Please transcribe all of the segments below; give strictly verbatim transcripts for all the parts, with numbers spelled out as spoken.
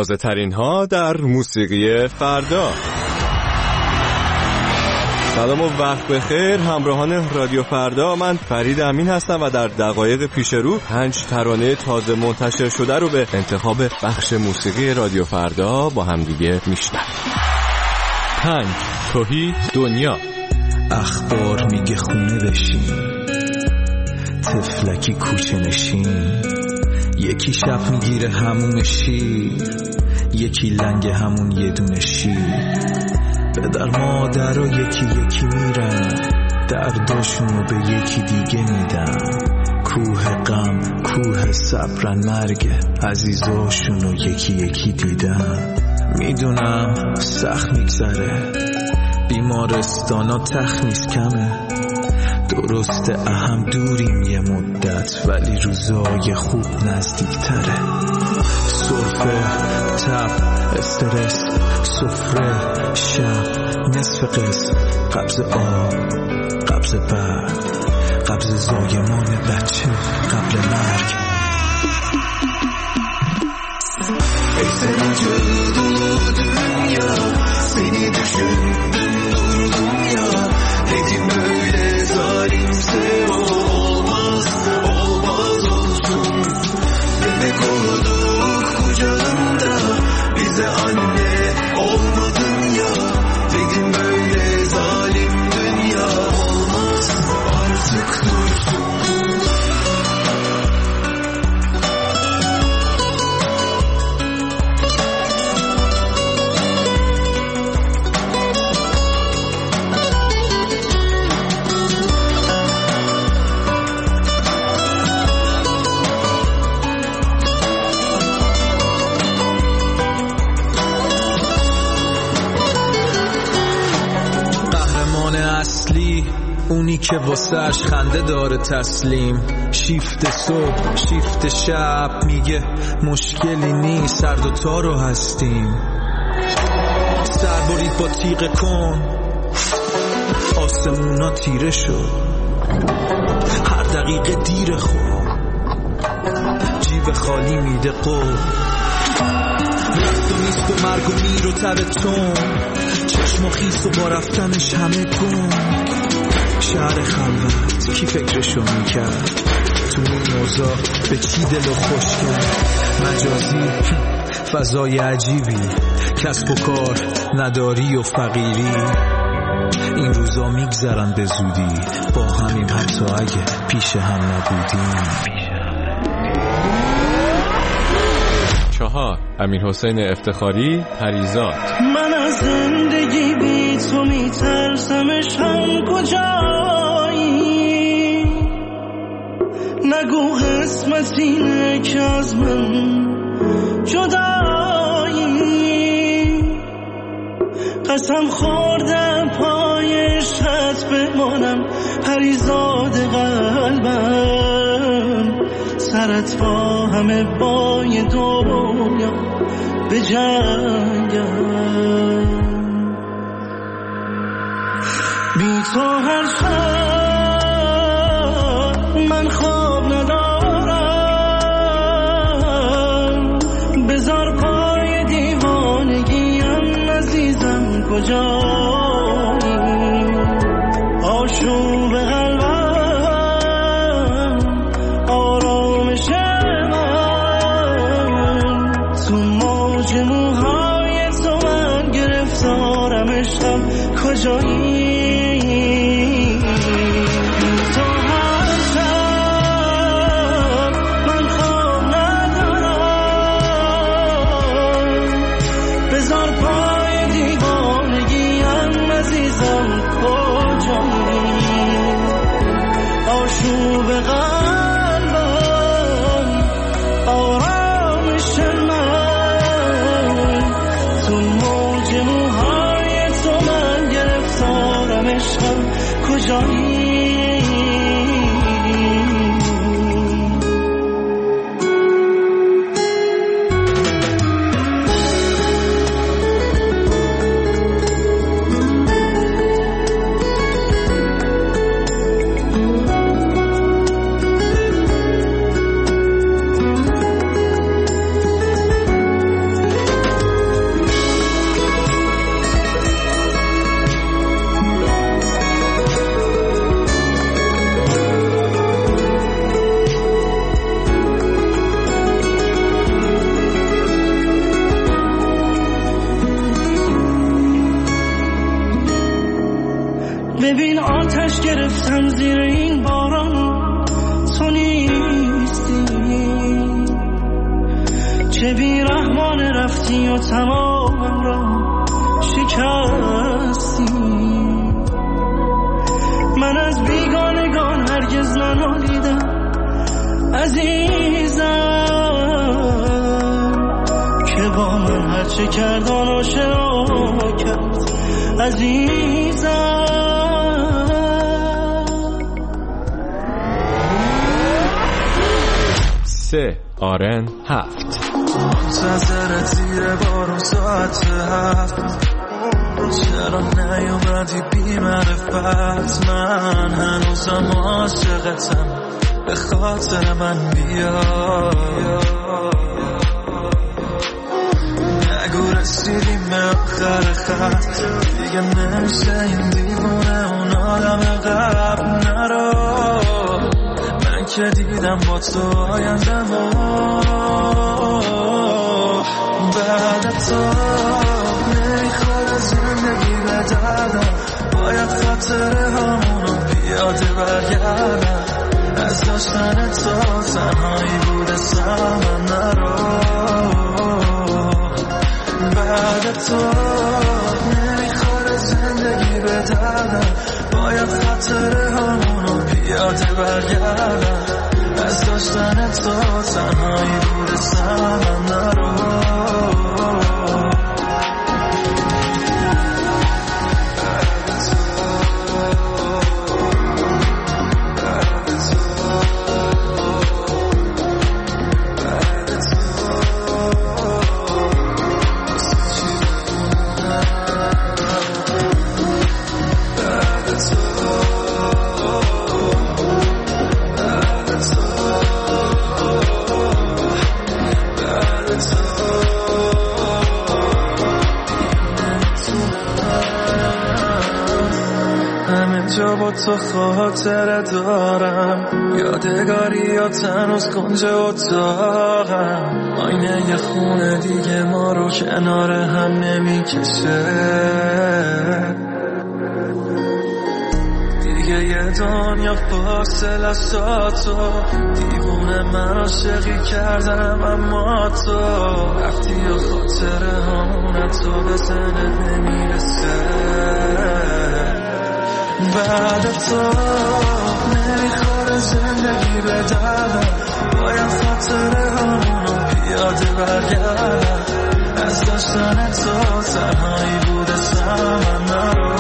تازه ترین ها در موسیقی فردا. سلام و وقت بخیر همراهان رادیو فردا، من فرید امین هستم و در دقایق پیش رو پنج ترانه تازه منتشر شده رو به انتخاب بخش موسیقی رادیو فردا با هم دیگه میشنویم. پنج، توهی دنیا. اخبار میگه خونه بشین، تفلکی کوچه نشین، یکی شب میگیره همون شیر، یکی لنگ همون یه دونه شیر. پدر مادر و یکی یکی میرن، درداشونو به یکی دیگه میدن. کوه غم کوه صبرن، مرگ عزیزاشونو یکی یکی دیدن. میدونم سخت میگذره، بیمارستانا تخمیز کمه، درسته اهم دوریم یه مدت، ولی روزای خوب نزدیکتره. سرفه، تب، استرس، سفره، شب، نصف قسم، قبض آب، قبض برد، قبض زایمان بچه قبل مرگ. ای سنی جلو dünya, seni düşündüm durdum ya, dedim öyle zalimse olmaz, olmaz olsun. Bebek olduk kucağında, bize anne olmadın ya, dedim öyle zalim dünya, olmaz artık dursun. اونی که واسهش خنده داره تسلیم، شیفت صبح شیفت شب، میگه مشکلی نیست سر دوتا رو هستیم. سر برید با تیغ کن، آسمونا تیره شد، هر دقیقه دیر خود، جیب خالی میده قول. رفت و نیست و مرگ و میر و تب تون، چشم و خیس و با رفتنش همه گم. شهر خلوت کی فکرشو میکرد، تو این اوضاع به چی دلو خوش کرد. مجازی فضای عجیبی، کسب و کار نداری و فقیری، این روزا میگذرن به زودی، با همیم حتی اگه پیش هم نبودیم. چهار، امیرحسین افتخاری، پریزاد. من از زندگی بی تو میترسمش، هم کجایی؟ نگو قسمت اینه که از من جدایی. قسم خوردم پای عشقت بمانم، پریزاد قلبم، سرت با همه بای دنیا به جنگم. بی تو هر شب من خواب ندارم، بذار پای دیوانگیم عزیزم کجایی؟ آشوب قلبم، آرامش من، تو موج موهای تو من گرفتارم، عشقم کجایی؟ آشوب قلبم، آرامش من، تو موج موهای تو من گرفتم. رفتی و تمامم را شکستی. من از بیگانگان هرگز ننالیدم عزیزم، که با من هرچه کردان آشنا کرد عزیزم. سه آرن هفت منتظر زیر بارون ساعت هفت، چرا نیومدی بی معرفت؟ من هنوزم عاشقتم، به خاطر من بیا. نگو رسیدیم به آخر خط، دیگه نمیشه این دیوونه اون آدم قبل. نرو، من که دیدم با تو آیندم و بعد تو نمیخواد زندگی به دردم. باید خاطره همونو پیاده برگردم. از داشتن تو تنهایی بوده سمن. نرو، بعد تو نمیخواد زندگی به دردم. باید خاطره همونو پیاده برگردم. از داشتن تو تنهایی بوده سمن. نرو، با تو خاطره دارم، یادگاری یا تنوز کنج اتاقم. آینه یه خونه دیگه ما رو کنار هم نمیکشه. دیگه یه دنیا فاصله از تو، دیوونه من عاشقی کردم اما تو رفتی و خاطره همونه تو به ذهنت نمیرسه. بعد تو نمیخواد زندگی به دردم. باید خاطره همونو پیاده برگردم. از داشتن تو تنهایی بوده سمن. نرو،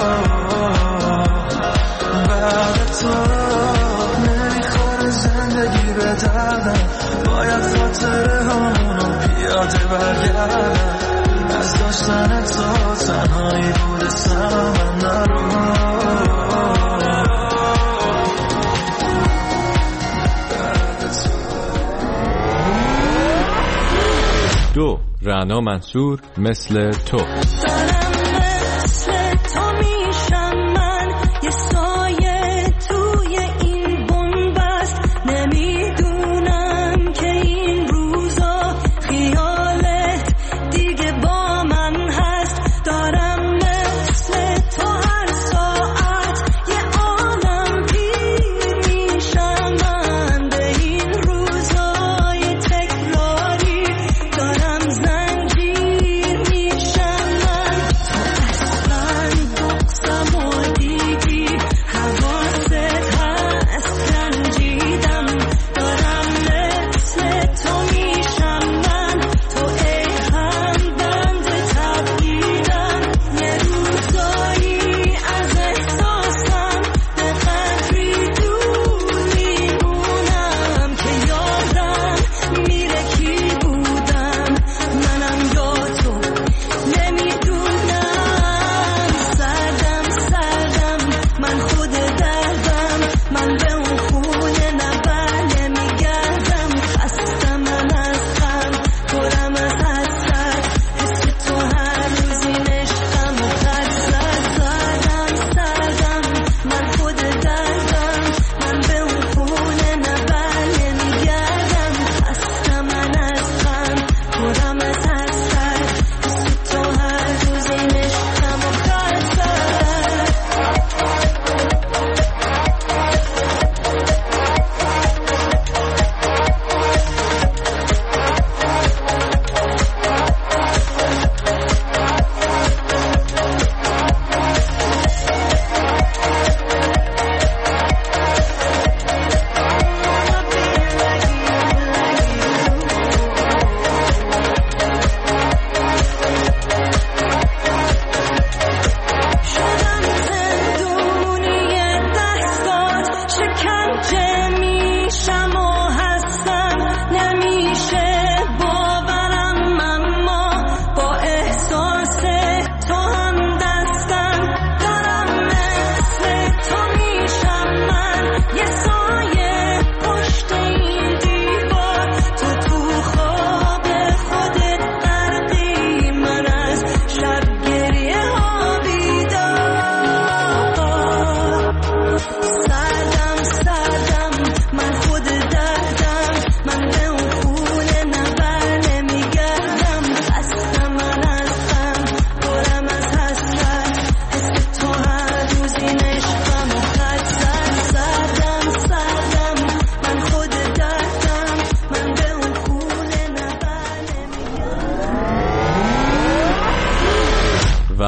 بعد تو نمیخواد زندگی به دردم. باید خاطره همونو پیاده برگردم. از داشتن تو تنهایی بوده سمن. نرو، دو رعنا منصور مثل تو.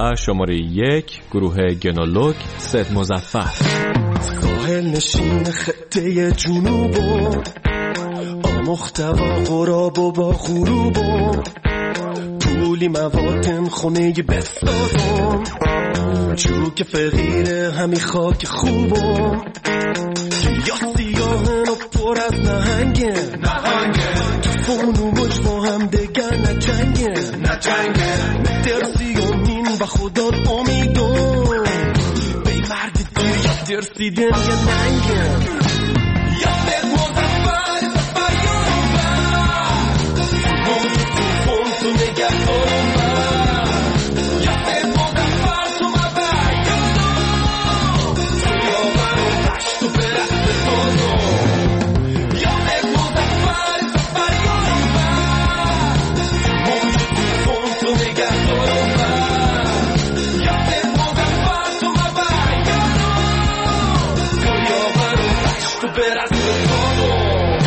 و شماره یک گروه گنولوک سید مظفر. ساحل نشین خطه جنوبو آمختوا غراب و با غروبو پولی مواتن خونه بسازم جو که فقیره همی خاک خوبم یا سیاهن و پر از نهنگه نهنگه تو فون و مج با هم دگر نجنگه نجنگه نترسی و نین با خدا امیدون بی مرد دیر یا ترسیدن یا ننگه یا سید مظفر سفر یارم موجود تو فون تو نگه دارم یا سید مظفر تو مبر یادم تو یاور و دشت و برست بسازم یا سید مظفر سفر یارم موجود تو فون تو نگه دارم یا سید مظفر تو مبر یادم تو یاور و دشت و برست بسازم.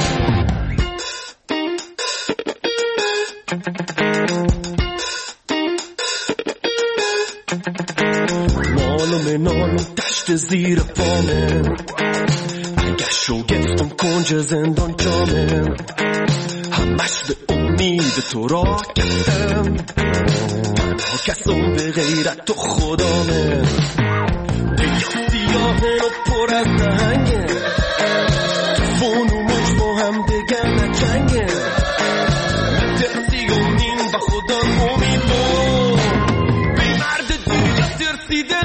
مال و منال و دشت زیر پامه اگه شگفتم کنج زندان جامه همش به امید تو راه کردم تنها کسم به غیرت تو خدامه بیا سیاهه و پر از نهنگه تو فون و مج با هم دگر نجنگه نترسی و نین با خدا امیدون بی مرد دیر یا ترسیدن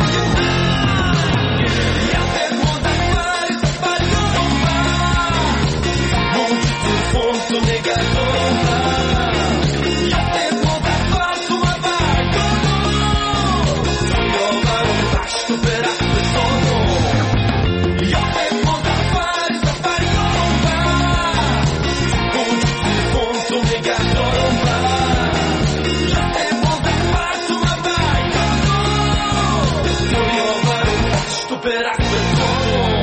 یا سید مظفر سفر یارم موجود تو فون تو نگه دارم یا سید مظفر تو مبر یادم تو یاور و دشت و برست بسازم یا سید مظفر سفر یارم موجود تو فون تو نگه دارم یا سید مظفر تو مبر یادم تو یاور و دشت و برست بسازم.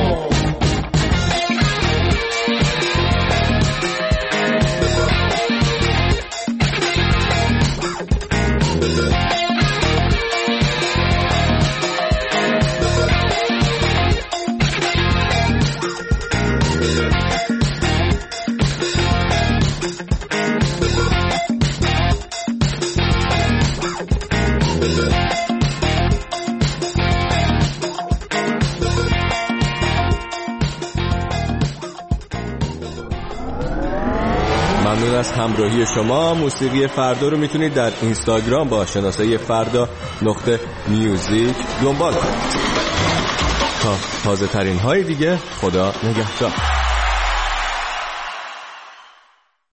ممنون از همراهی شما. موسیقی فردا رو میتونید در اینستاگرام با شناسه فردا نقطه میوزیک دنبال کنید. تا تازه ترین های دیگه، خدا نگهدار.